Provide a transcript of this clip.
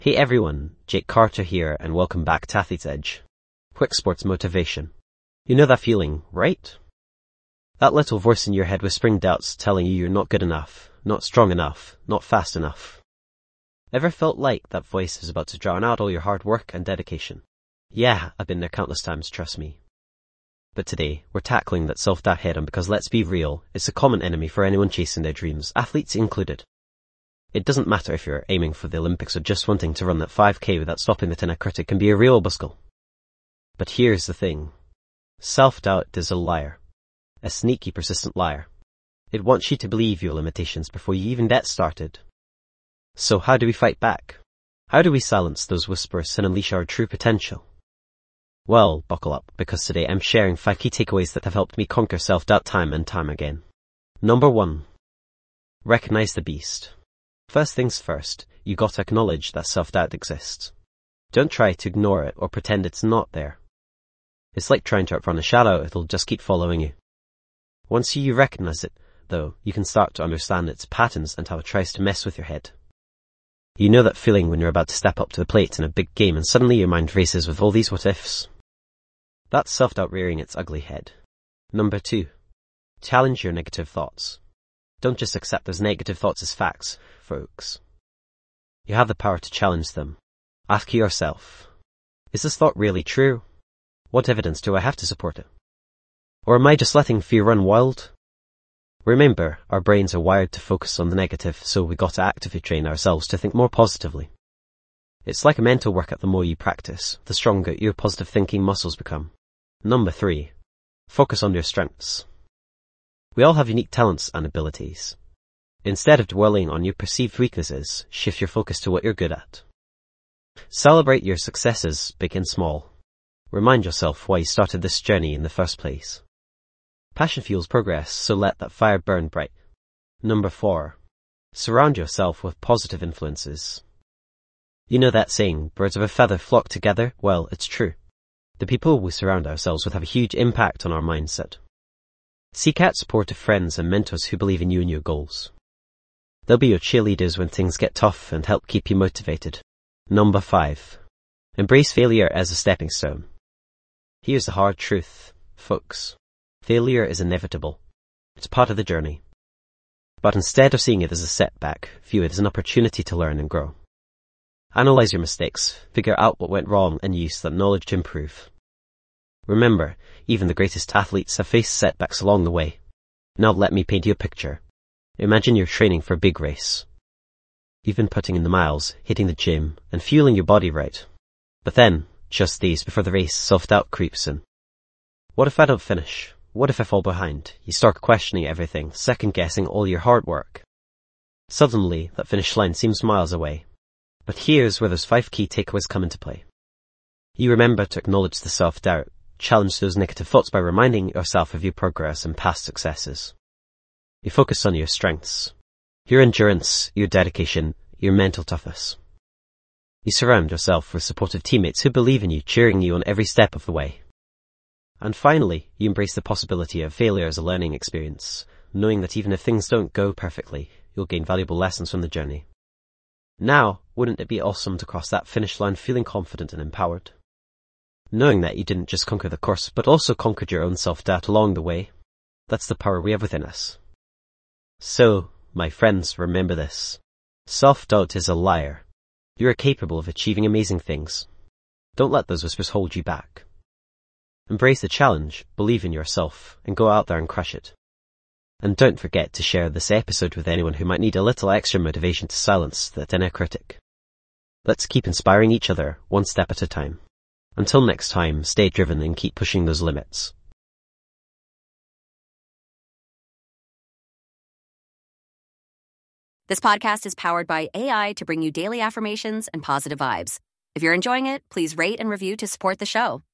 Hey everyone, Jake Carter here and welcome back to Athlete's Edge. Quick sports motivation. You know that feeling, right? That little voice in your head whispering doubts telling you you're not good enough, not strong enough, not fast enough. Ever felt like that voice is about to drown out all your hard work and dedication? Yeah, I've been there countless times, trust me. But today, we're tackling that self-doubt head-on because let's be real, it's a common enemy for anyone chasing their dreams, athletes included. It doesn't matter if you're aiming for the Olympics or just wanting to run that 5K without stopping the inner critic can be a real obstacle. But here's the thing. Self-doubt is a liar. A sneaky, persistent liar. It wants you to believe your limitations before you even get started. So how do we fight back? How do we silence those whispers and unleash our true potential? Well, buckle up, because today I'm sharing 5 key takeaways that have helped me conquer self-doubt time and time again. Number 1. Recognize the beast. First things first, you gotta acknowledge that self-doubt exists. Don't try to ignore it or pretend it's not there. It's like trying to outrun a shadow, it'll just keep following you. Once you recognize it, though, you can start to understand its patterns and how it tries to mess with your head. You know that feeling when you're about to step up to the plate in a big game and suddenly your mind races with all these what-ifs? That's self-doubt rearing its ugly head. Number 2. Challenge your negative thoughts. Don't just accept those negative thoughts as facts, folks. You have the power to challenge them. Ask yourself, is this thought really true? What evidence do I have to support it? Or am I just letting fear run wild? Remember, our brains are wired to focus on the negative, so we gotta actively train ourselves to think more positively. It's like a mental workout. The more you practice, the stronger your positive thinking muscles become. Number 3. Focus on your strengths. We all have unique talents and abilities. Instead of dwelling on your perceived weaknesses, shift your focus to what you're good at. Celebrate your successes, big and small. Remind yourself why you started this journey in the first place. Passion fuels progress, so let that fire burn bright. Number 4. Surround yourself with positive influences. You know that saying, birds of a feather flock together? Well, it's true. The people we surround ourselves with have a huge impact on our mindset. Seek out supportive friends and mentors who believe in you and your goals. They'll be your cheerleaders when things get tough and help keep you motivated. Number 5. Embrace failure as a stepping stone. Here's the hard truth, folks. Failure is inevitable. It's part of the journey. But instead of seeing it as a setback, view it as an opportunity to learn and grow. Analyze your mistakes, figure out what went wrong, and use that knowledge to improve. Remember, even the greatest athletes have faced setbacks along the way. Now let me paint you a picture. Imagine you're training for a big race. You've been putting in the miles, hitting the gym, and fueling your body right. But then, just days before the race, self-doubt creeps in. What if I don't finish? What if I fall behind? You start questioning everything, second-guessing all your hard work. Suddenly, that finish line seems miles away. But here's where those 5 key takeaways come into play. You remember to acknowledge the self-doubt. Challenge those negative thoughts by reminding yourself of your progress and past successes. You focus on your strengths, your endurance, your dedication, your mental toughness. You surround yourself with supportive teammates who believe in you, cheering you on every step of the way. And finally, you embrace the possibility of failure as a learning experience, knowing that even if things don't go perfectly, you'll gain valuable lessons from the journey. Now, wouldn't it be awesome to cross that finish line feeling confident and empowered? Knowing that you didn't just conquer the course, but also conquered your own self-doubt along the way. That's the power we have within us. So, my friends, remember this. Self-doubt is a liar. You are capable of achieving amazing things. Don't let those whispers hold you back. Embrace the challenge, believe in yourself, and go out there and crush it. And don't forget to share this episode with anyone who might need a little extra motivation to silence that inner critic. Let's keep inspiring each other, one step at a time. Until next time, stay driven and keep pushing those limits. This podcast is powered by AI to bring you daily affirmations and positive vibes. If you're enjoying it, please rate and review to support the show.